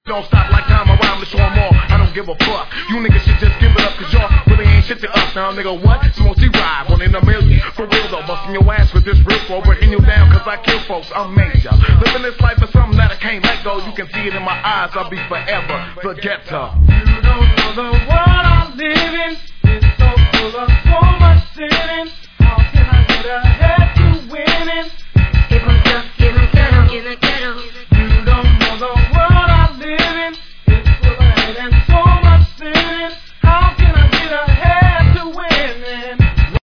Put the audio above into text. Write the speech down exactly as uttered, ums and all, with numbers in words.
Don't stop like time around to show them all. I don't give a fuck. You niggas should just give it up, cause y'all really ain't shit to us. Now, nigga, what? Smoke T-Ride, one in a million. For real though, busting your ass with this real flow. Breaking you down, cause I kill folks. I'm major. Living this life is something that I can't let go. You can see it in my eyes. I'll be forever the ghetto. You don't know the world I live in. It's so full of so much sinning. How can I get ahead to winning? If I'm stuck in the ghetto, in the ghetto. You don't know the world